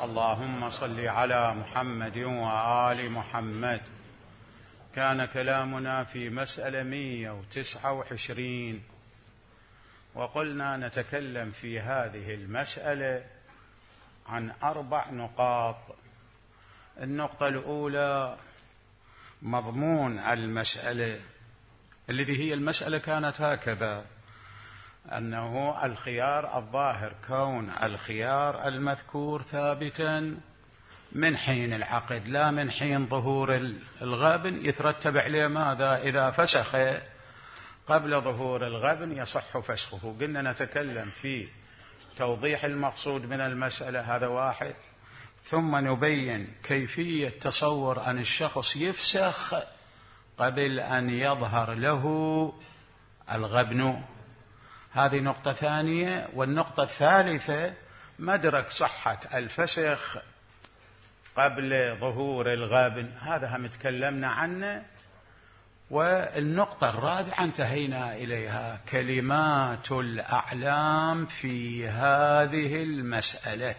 اللهم صل على محمد وآل محمد. كان كلامنا في مسألة 129، وقلنا نتكلم في هذه المسألة عن 4 نقاط. النقطة الأولى مضمون المسألة، الذي هي المسألة كانت هكذا: أنه الخيار الظاهر كون الخيار المذكور ثابتا من حين العقد لا من حين ظهور الغبن، يترتب عليه ماذا؟ إذا فسخ قبل ظهور الغبن يصح فسخه. قلنا نتكلم في توضيح المقصود من المسألة، هذا واحد، ثم نبين كيفية تصور أن الشخص يفسخ قبل أن يظهر له الغبن، هذه نقطة ثانية. والنقطة الثالثة مدرك صحة الفسخ قبل ظهور الغابن، هذا هم تكلمنا عنه. والنقطة الرابعة انتهينا إليها: كلمات الأعلام في هذه المسألة.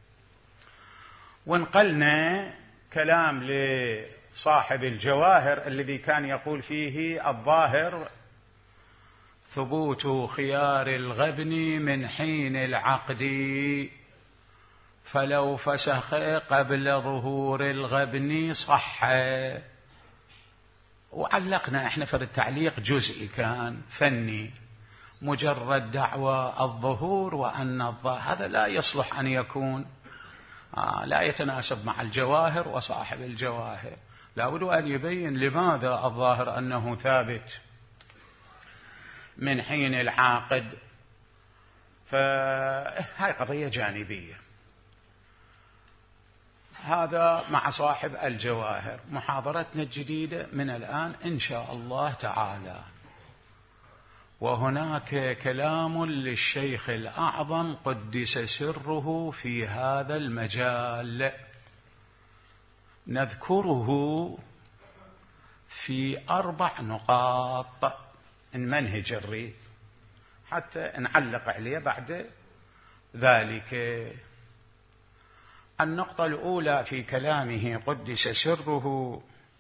ونقلنا كلام لصاحب الجواهر الذي كان يقول فيه الظاهر ثبوت خيار الغبن من حين العقد، فلو فسخ قبل ظهور الغبن صح. وعلقنا احنا في التعليق جزئي كان فني، مجرد دعوى الظهور وأن هذا لا يصلح أن يكون لا يتناسب مع الجواهر وصاحب الجواهر. لا بد أن يبين لماذا الظاهر أنه ثابت من حين العاقد، فهاي قضية جانبية. هذا مع صاحب الجواهر. محاضرتنا الجديدة من الآن إن شاء الله تعالى، وهناك كلام للشيخ الأعظم قدس سره في هذا المجال نذكره في 4 نقاط نمنهج الريد حتى نعلق عليه بعد ذلك. النقطة الأولى في كلامه قدس سره: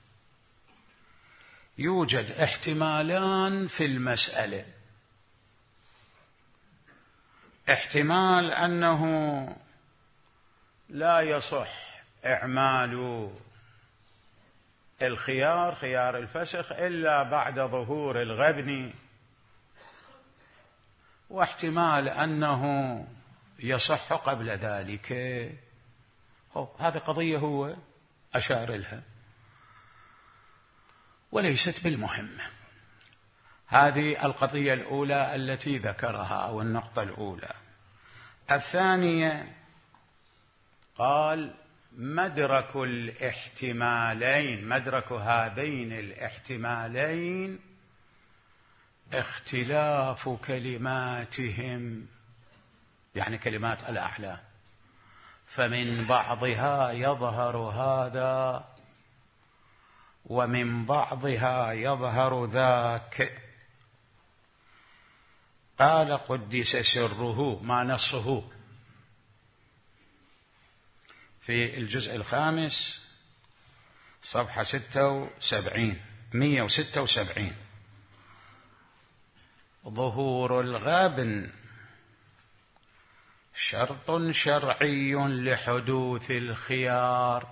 يوجد احتمالان في المسألة. احتمال أنه لا يصح إعمال الخيار، خيار الفسخ، إلا بعد ظهور الغبن، واحتمال أنه يصح قبل ذلك. هذه قضية هو أشار لها وليست بالمهمة. هذه القضية الأولى التي ذكرها، أو النقطة الأولى. الثانية قال: مدرك الاحتمالين، مدرك هذين الاحتمالين اختلاف كلماتهم، يعني كلمات الأعلام، فمن بعضها يظهر هذا ومن بعضها يظهر ذاك. قال قدس سره، ما نصه في الجزء 5 صفحة 176: ظهور الغبن شرط شرعي لحدوث الخيار.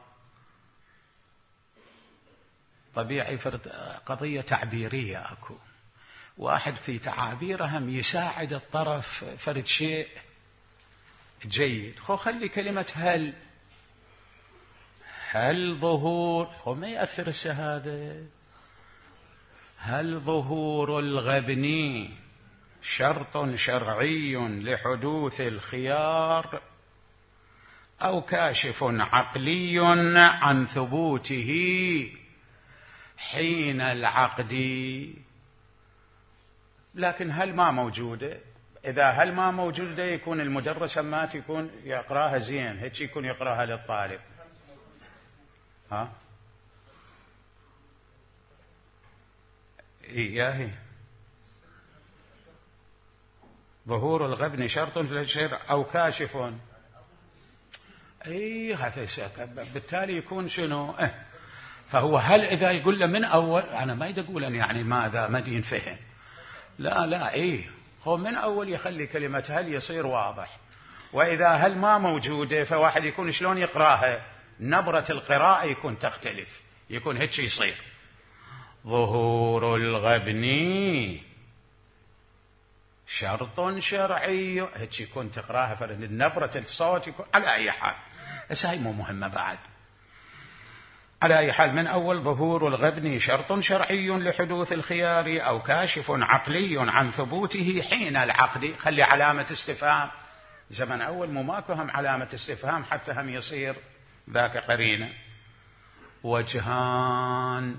طبيعي قضية تعبيرية، أكو واحد في تعابيرهم يساعد الطرف فرد شيء جيد. خلي كلمة هل ظهور ما يأثر الشهادة. هل ظهور الغبن شرط شرعي لحدوث الخيار أو كاشف عقلي عن ثبوته حين العقد؟ لكن هل ما موجودة؟ إذا هل ما موجودة يكون المدرس مات يكون يقراها زين، هيك يكون يقراها للطالب. إياهي ظهور الغبن شرط للشرع أو كاشف. بالتالي يكون شنو؟ فهو هل إذا يقول له من أول، أنا ما يقول يعني ماذا ما ينفهم، لا هو من أول يخلي كلمة هل يصير واضح. وإذا هل ما موجودة فواحد يكون شلون يقراها، نبرة القراءة يكون تختلف، يكون هيك يصير ظهور الغبن شرط شرعي، هيك يكون تقراها فرد نبرة الصوت يكون. على أي حال بس هاي مو مهمة بعد. على أي حال من أول ظهور الغبن شرط شرعي لحدوث الخيار أو كاشف عقلي عن ثبوته حين العقد. خلي علامة استفهام زمن أول، مو ماكو هم علامة استفهام حتى هم يصير ذاك قرينة. وجهان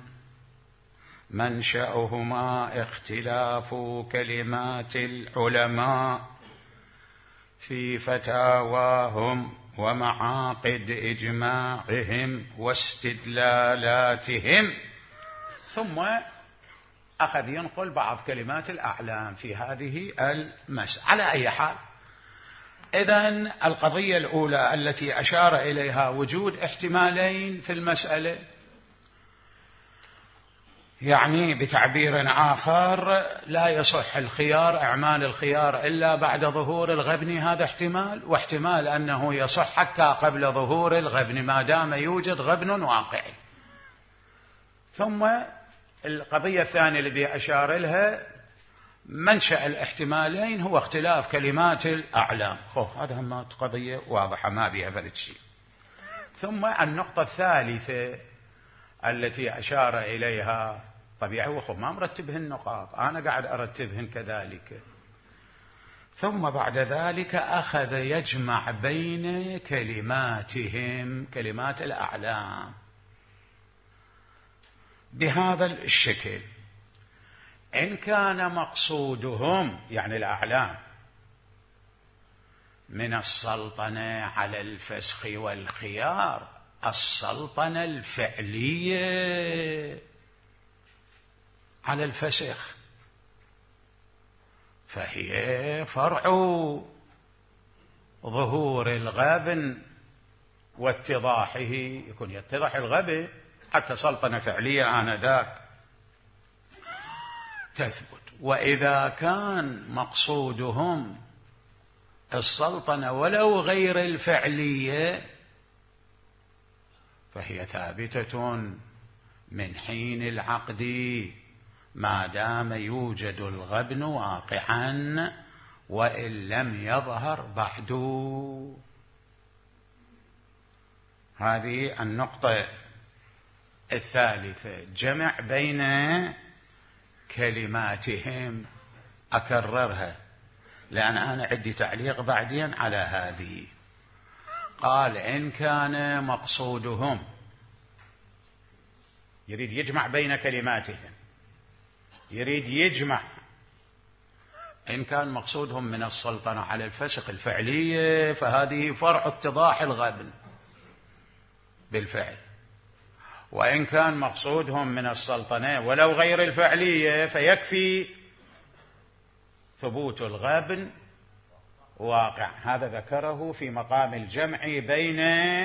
منشأهما اختلاف كلمات العلماء في فتاواهم ومعاقد إجماعهم واستدلالاتهم. ثم أخذ ينقل بعض كلمات الأعلام في هذه المسألة. على أي حال إذن القضية الأولى التي أشار إليها وجود احتمالين في المسألة، يعني بتعبير آخر لا يصح الخيار إعمال الخيار إلا بعد ظهور الغبن، هذا احتمال، واحتمال أنه يصح حتى قبل ظهور الغبن ما دام يوجد غبن واقعي. ثم القضية الثانية التي أشار لها منشأ الاحتمالين هو اختلاف كلمات الأعلام. هذا هم قضية واضحة ما بها فرد شيء. ثم النقطة الثالثة التي أشار إليها، طبيعي هو ما مرتبهن النقاط، أنا قاعد أرتبهن كذلك. ثم بعد ذلك أخذ يجمع بين كلماتهم، كلمات الأعلام، بهذا الشكل: إن كان مقصودهم يعني الأعلام من السلطنة على الفسخ والخيار السلطنة الفعلية على الفسخ، فهي فرع ظهور الغبن واتضاحه، يكون يتضح الغبن حتى سلطنة فعلية آنذاك تثبت. وإذا كان مقصودهم السلطنة ولو غير الفعلية فهي ثابتة من حين العقد ما دام يوجد الغبن واقعا وإن لم يظهر بعد. هذه النقطة الثالثة، جمع بين كلماتهم. أكررها لأن أنا عندي تعليق بعدين على هذه. قال إن كان مقصودهم، يريد يجمع بين كلماتهم، يريد يجمع. إن كان مقصودهم من السلطنة على الفسق الفعلية فهذه فرع اتضاح الغبن بالفعل، وإن كان مقصودهم من السلطنة ولو غير الفعلية فيكفي ثبوت الغبن واقع. هذا ذكره في مقام الجمع بين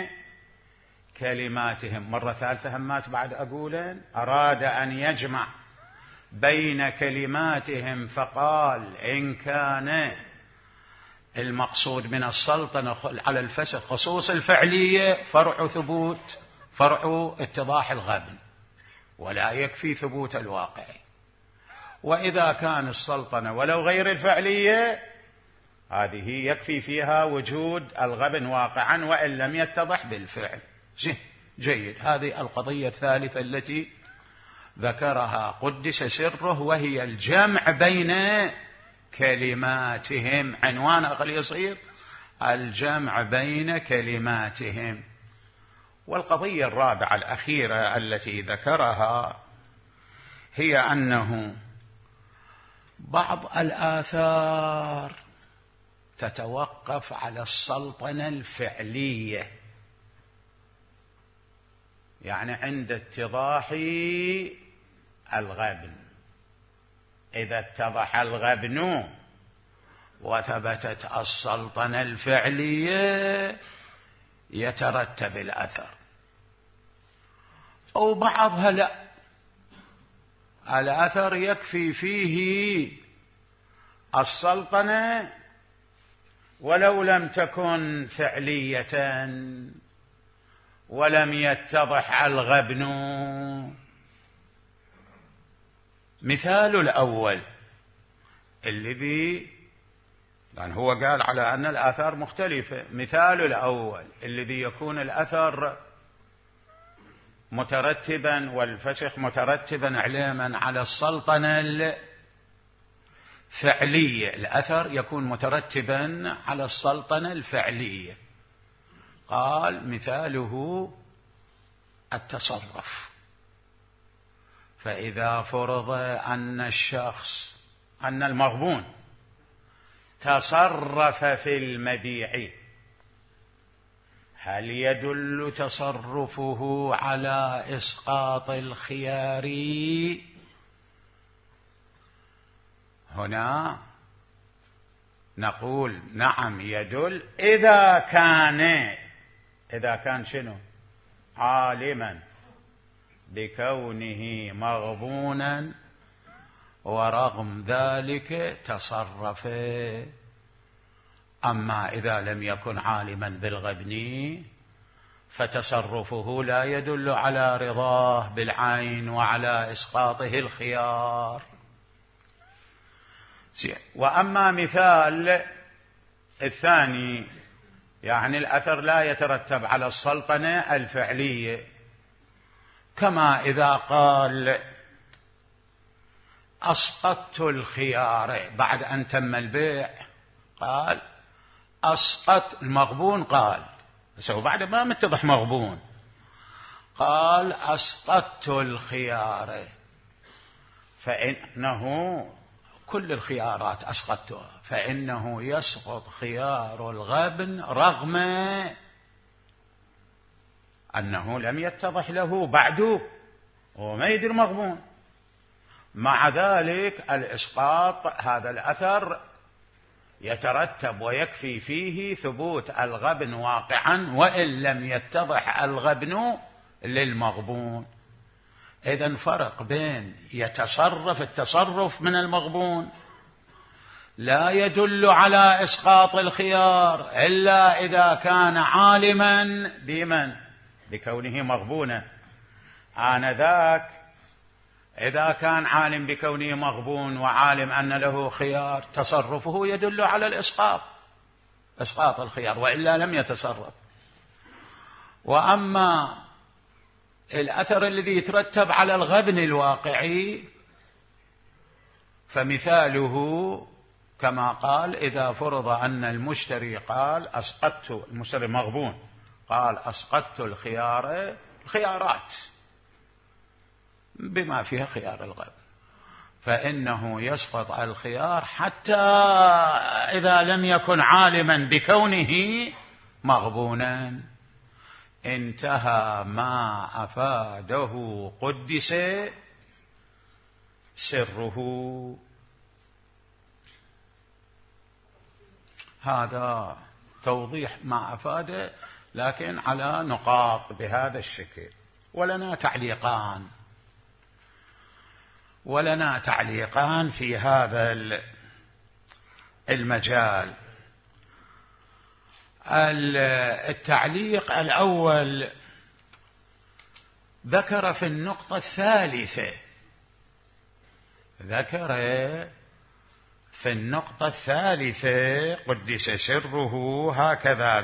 كلماتهم. مرة ثالثة همات بعد أقولا أراد أن يجمع بين كلماتهم فقال إن كان المقصود من السلطنة على الفسق خصوص الفعلية فرع ثبوت، فرع اتضاح الغبن، ولا يكفي ثبوت الواقع. وإذا كان السلطنة ولو غير الفعلية هذه يكفي فيها وجود الغبن واقعا وإن لم يتضح بالفعل. جيد. هذه القضية الثالثة التي ذكرها قدس سره، وهي الجمع بين كلماتهم. عنوان أقل يصير الجمع بين كلماتهم. والقضية الرابعة الأخيرة التي ذكرها هي أنه بعض الآثار تتوقف على السلطنة الفعلية، يعني عند اتضاح الغبن. إذا اتضح يترتب الأثر، أو بعضها لا، الأثر يكفي فيه السلطنة ولو لم تكن فعلية ولم يتضح الغبن. مثال الأول الذي، يعني هو قال على أن الآثار مختلفة، مثال الأول الذي يكون الأثر مترتبا والفسخ مترتبا علما على السلطنة الفعلية، الأثر يكون مترتبا على السلطنة الفعلية. قال مثاله التصرف، فإذا فرض أن الشخص أن المغبون تصرف في المبيع، هل يدل تصرفه على إسقاط الخيار؟ هنا نقول نعم يدل إذا كان شنو؟ عالما بكونه مغبونا ورغم ذلك تصرف. أما إذا لم يكن عالما بالغبن فتصرفه لا يدل على رضاه بالعين وعلى إسقاطه الخيار. وأما مثال الثاني، يعني الأثر لا يترتب على السلطنة الفعلية، كما إذا قال أسقطت الخيار بعد أن تم البيع، قال أسقط المغبون، قال سو بعد ما متضح مغبون، قال أسقطت الخيار، فإنه كل الخيارات أسقطتها، فإنه يسقط خيار الغبن رغم أنه لم يتضح له بعد وما يدري مغبون. مع ذلك الإسقاط هذا الأثر يترتب ويكفي فيه ثبوت الغبن واقعا وإن لم يتضح الغبن للمغبون. إذن فرق بين يتصرف التصرف من المغبون لا يدل على إسقاط الخيار إلا إذا كان عالما بمن؟ بكونه مغبونا. آنذاك إذا كان عالم بكونه مغبون وعالم أن له خيار، تصرفه يدل على الإسقاط، إسقاط الخيار، وإلا لم يتصرف. وأما الأثر الذي يترتب على الغبن الواقعي فمثاله كما قال إذا فرض أن المشتري قال أسقطت، المشتري مغبون قال أسقطت الخيارات بما فيها خيار الغبن، فإنه يسقط الخيار حتى إذا لم يكن عالما بكونه مغبونا. انتهى ما أفاده قدس سره. هذا توضيح ما أفاده لكن على نقاط بهذا الشكل. ولنا تعليقان في هذا المجال. التعليق الأول ذكر في النقطة الثالثة، قدس سره هكذا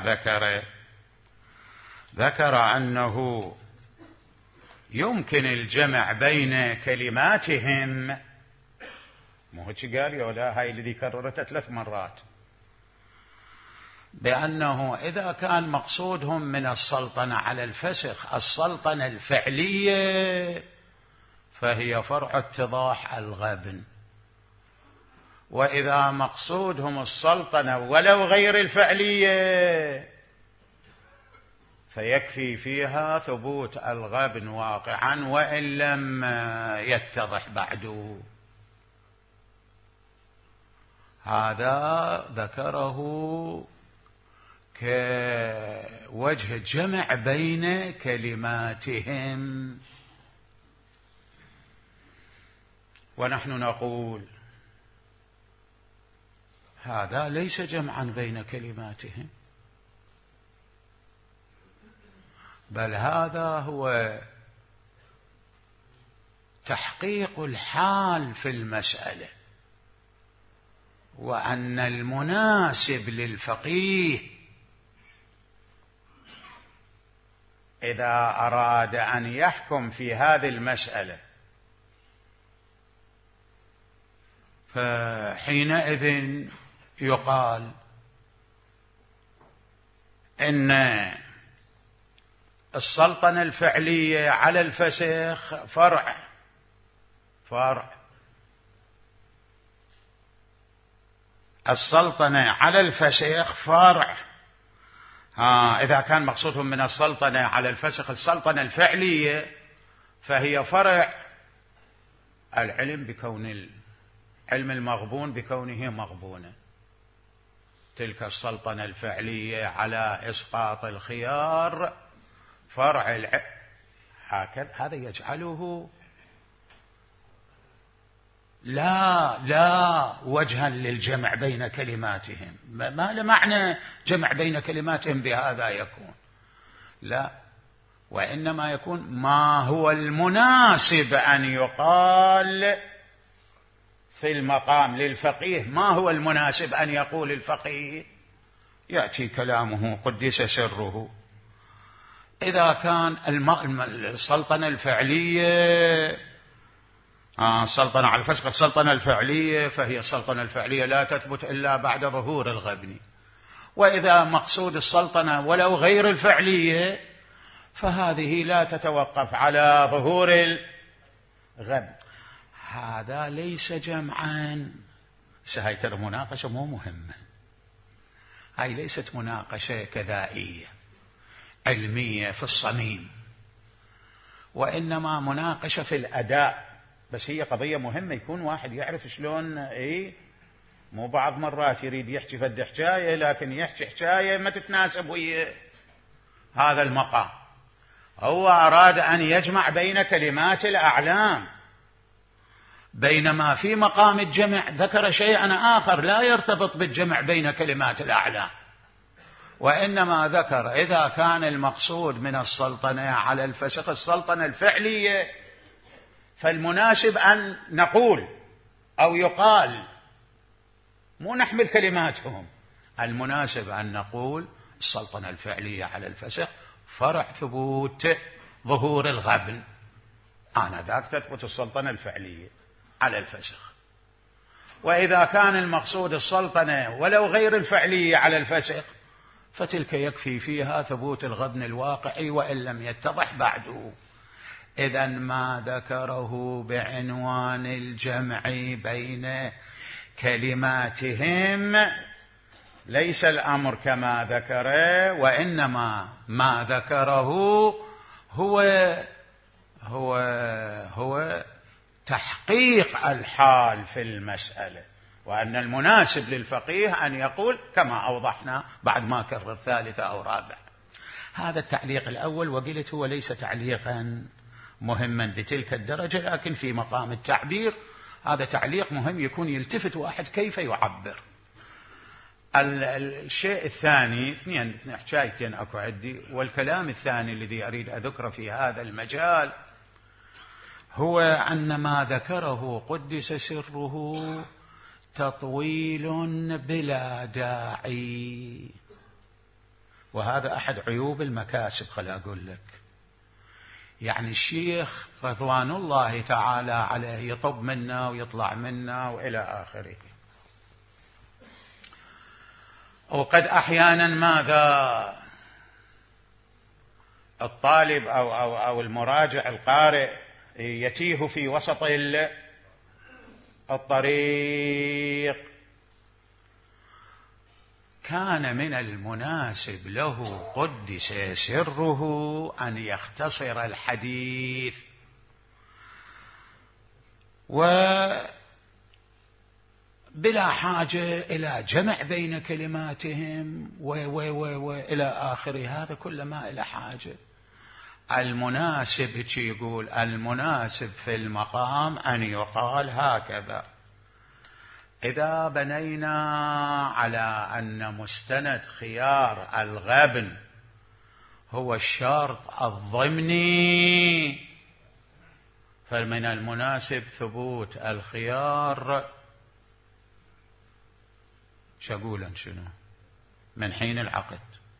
ذكر أنه يمكن الجمع بين كلماتهم. مو هيك قال يا لا، هاي الذي كررتها 3 مرات، بأنه إذا كان مقصودهم من السلطنة على الفسخ السلطنة الفعلية فهي فرع اتضاح الغبن، وإذا مقصودهم السلطنة ولو غير الفعلية فيكفي فيها ثبوت الغبن واقعا وإن لم يتضح بعد. هذا ذكره كوجه وجه الجمع بين كلماتهم. ونحن نقول هذا ليس جمعا بين كلماتهم، بل هذا هو تحقيق الحال في المسألة، وأن المناسب للفقيه إذا أراد أن يحكم في هذه المسألة فحينئذ يقال إن السلطنة الفعلية على الفسخ فرع السلطنة على الفسخ فرع. إذا كان مقصودهم من السلطنة على الفسخ السلطنة الفعلية فهي فرع العلم بكون علم المغبون بكونه مغبونا، تلك السلطنة الفعلية على إسقاط الخيار فرع العلم، هكذا. هذا يجعله لا وجها للجمع بين كلماتهم. ما لمعنى جمع بين كلماتهم بهذا يكون، لا، وإنما يكون ما هو المناسب أن يقال في المقام للفقيه. ما هو المناسب أن يقول الفقيه؟ يأتي كلامه قدس سره. إذا كان السلطنة الفعلية السلطنة على الفسخ السلطنة الفعلية، فهي السلطنة الفعلية لا تثبت إلا بعد ظهور الغبن. وإذا مقصود السلطنة ولو غير الفعلية فهذه لا تتوقف على ظهور الغبن. هذا ليس جمعا. هاي ترى مناقشة مو مهمة، هاي ليست مناقشة كذائية علمية في الصميم، وإنما مناقشة في الأداء. بس هي قضية مهمة، يكون واحد يعرف شلون مو بعض مرات يريد يحكي فد حكاية لكن يحكي حكاية ما تتناسب ويا هذا المقام. هو أراد أن يجمع بين كلمات الأعلام، بينما في مقام الجمع ذكر شيئا آخر لا يرتبط بالجمع بين كلمات الأعلام، وإنما ذكر إذا كان المقصود من السلطنة على الفسخ السلطنة الفعلية فالمناسب أن نقول أو يقال، مو نحمل كلماتهم، المناسب أن نقول السلطنة الفعلية على الفسخ فرع ثبوت ظهور الغبن، آنذاك تثبت السلطنة الفعلية على الفسخ. وإذا كان المقصود السلطنة ولو غير الفعلية على الفسخ فتلك يكفي فيها ثبوت الغبن الواقعي وإن لم يتضح بعده. إذن ما ذكره بعنوان الجمع بين كلماتهم ليس الأمر كما ذكره، وإنما ما ذكره هو تحقيق الحال في المسألة، وأن المناسب للفقيه أن يقول كما أوضحنا بعد ما كرر ثالثة أو رابع. هذا التعليق الأول، وقلت هو ليس تعليقا مهما بتلك الدرجة، لكن في مقام التعبير هذا تعليق مهم، يكون يلتفت واحد كيف يعبر. الشيء الثاني، اثنين حكايتين أكو عندي، والكلام الثاني الذي أريد أذكره في هذا المجال هو أن ما ذكره قدس سره تطويل بلا داعي، وهذا أحد عيوب المكاسب. خلي أقول لك، يعني الشيخ رضوان الله تعالى عليه يطب منا ويطلع منا وإلى آخره، وقد أحيانا ماذا الطالب أو المراجع القارئ يتيه في وسط الطريق. كان من المناسب له قدس سره أن يختصر الحديث بلا حاجة إلى جمع بين كلماتهم وإلى آخره، هذا كله ما إلى حاجة. المناسب يقول المناسب في المقام أن يقال هكذا: إذا بنينا على أن مستند خيار الغبن هو الشرط الضمني، فمن المناسب ثبوت الخيار شقولا شنو من حين العقد،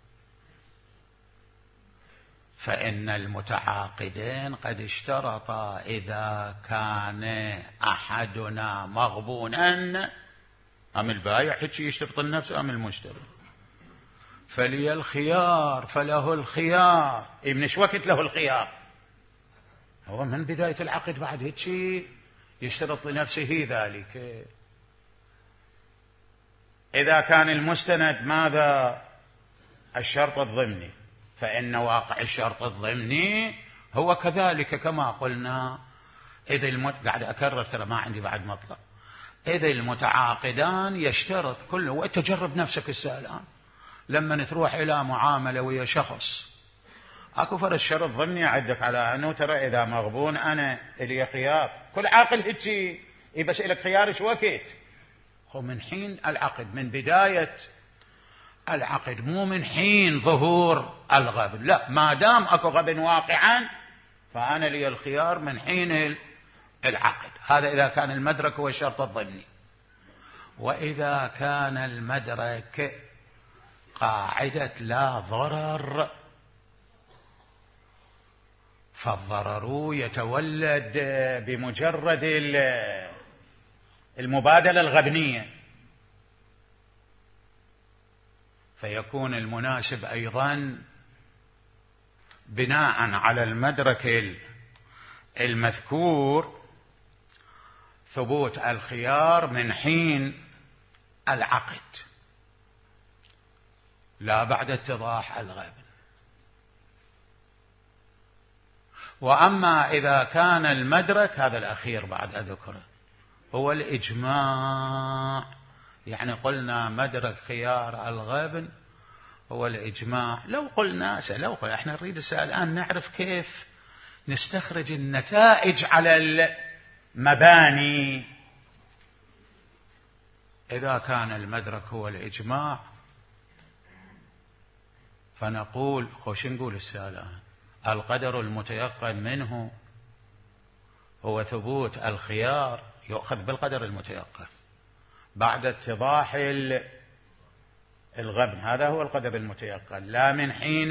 فإن المتعاقدين قد اشترطا إذا كان أحدنا مغبونا، أم البايع هيك يشترط النفس أم المشتري، فلي الخيار فله الخيار. من ايش وقت له الخيار؟ هو من بداية العقد بعد هيك يشترط لنفسه ذلك. إذا كان المستند ماذا؟ الشرط الضمني، فإن واقع الشرط الضمني هو كذلك كما قلنا. قاعد أكرر ترى ما عندي بعد مطلق. إذا المتعاقدان يشترط كله، وتجرب نفسك السؤال لما تروح إلى معاملة ويا شخص أكو فرق الشرط ضمني أعدك على أنه ترى إذا مغبون أنا إلي خيار، كل عاقل هيك بس إلك خيار إيش وقت؟ هو من حين العقد، من بداية العقد، مو من حين ظهور الغبن. لا، ما دام أكو غبن واقعا فأنا لي الخيار من حين العقد. هذا إذا كان المدرك هو الشرط الضمني. وإذا كان المدرك قاعدة لا ضرر، فالضرر يتولد بمجرد المبادلة الغبنية، فيكون المناسب أيضا بناء على المدرك المذكور ثبوت الخيار من حين العقد لا بعد اتضاح الغبن. وأما إذا كان المدرك، هذا الأخير بعد أذكره، هو الإجماع، يعني قلنا مدرك خيار الغبن هو الإجماع. لو قلنا احنا نريد الآن نعرف كيف نستخرج النتائج على المباني. إذا كان المدرك هو الإجماع فنقول خوش نقول الآن القدر المتيقن منه هو ثبوت الخيار، يؤخذ بالقدر المتيقن بعد اتضاح الغبن، هذا هو القدر المتيقن، لا من حين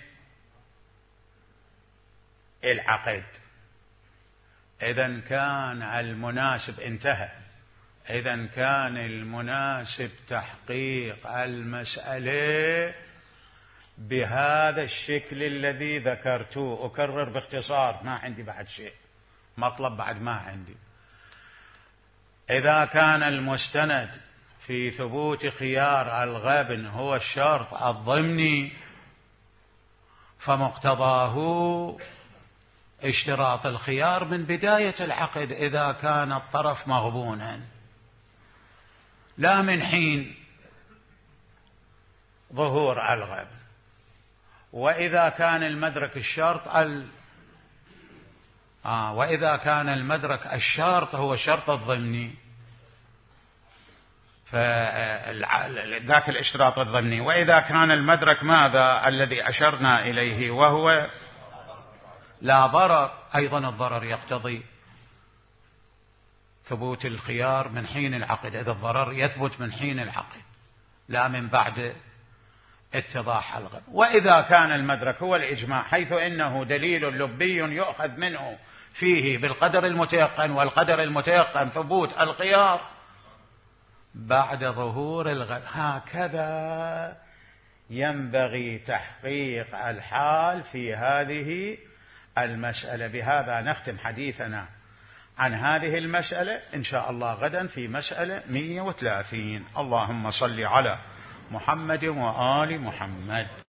العقد. إذن كان المناسب انتهى. إذن كان المناسب تحقيق المسألة بهذا الشكل الذي ذكرته. أكرر باختصار، ما عندي بعد شيء مطلب، بعد ما عندي. إذا كان المستند في ثبوت خيار الغبن هو الشرط الضمني، فمقتضاه اشتراط الخيار من بداية العقد إذا كان الطرف مغبونا، لا من حين ظهور الغبن. وإذا كان المدرك الشرط وإذا كان المدرك الشرط هو الشرط الضمني، فذاك الاشتراط الضمني. وإذا كان المدرك ماذا الذي أشرنا إليه وهو لا ضرر، أيضا الضرر يقتضي ثبوت الخيار من حين العقد. إذا الضرر يثبت من حين العقد لا من بعد اتضاح الغبن. وإذا كان المدرك هو الإجماع حيث إنه دليل لبي يؤخذ منه فيه بالقدر المتيقن، والقدر المتيقن ثبوت الخيار بعد ظهور الغبن. هكذا ينبغي تحقيق الحال في هذه المسألة. بهذا نختم حديثنا عن هذه المسألة إن شاء الله غدا في مسألة 130. اللهم صل على محمد وآل محمد.